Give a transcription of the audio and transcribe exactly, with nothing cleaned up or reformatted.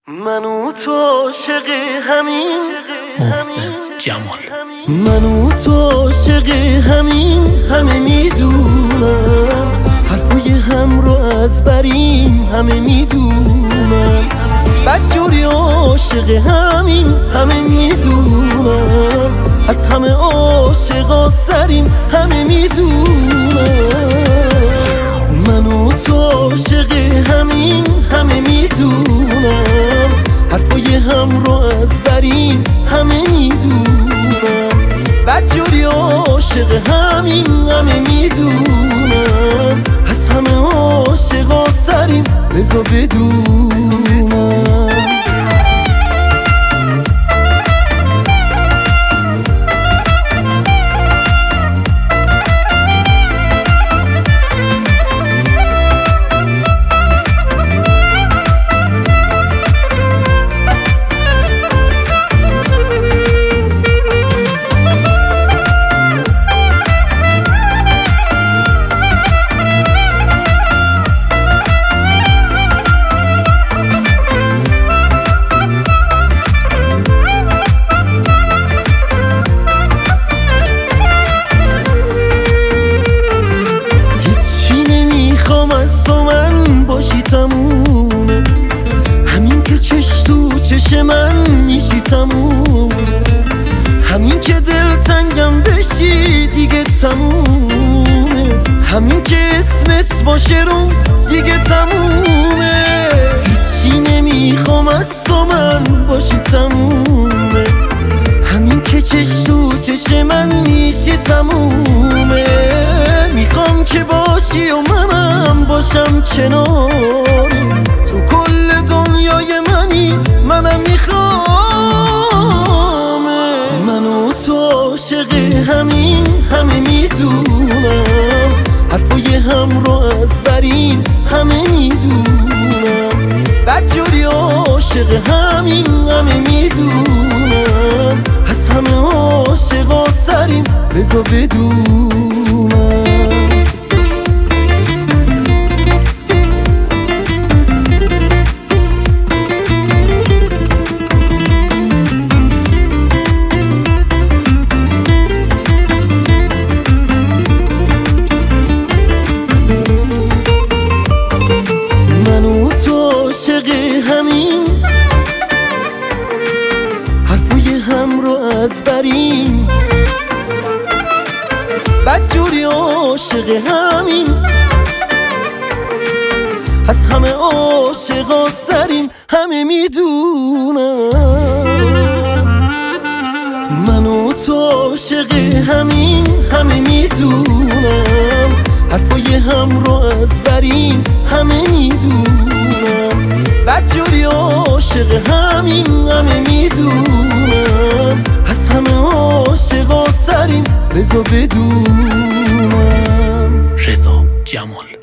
من و تو عاشق همین محسن جمال. من و تو عاشق همین همه میدونم، حرفای هم رو از بریم همه میدونم، بدجوری عاشق همین همه میدونم، از همه عاشقا سریم همه میدونم. من و تو عاشق همین همه میدونم، حرفای هم رو از بریم همه میدونم، بدجوری عاشق همین همه میدونم، از همه عاشقا سریم بذار بدونم. از تو من باشی تمومه، همین که چش تو چش من میشی تمومه، همین که دل تنگم بشی دیگه تمومه، همین که اسمت باشه رو دیگه تمومه. هیچی نمیخوام از تو من باشی تمومه، همین که چش تو چش من میشی تمومه، میخوام که باشی و منم باشم کنارت، تو کل دنیای منی منم میخوام. من و تو عاشق همین همه میدونم، حرفای هم رو از بریم همه میدونم، بدجوری عاشق همین همه میدونم، از همه عاشقا سریم بذار بدونم. حرفای هم رو از بریم، بدجوری عاشق همین، از همه عاشقا سریم همه میدونم. من و تو عاشق همین همه میدونم، حرفای هم رو از بریم همه میدونم، بدجوری عاشق همین همه میدونم، از همه عاشقا سریم بذار بدونم. رضا جمال.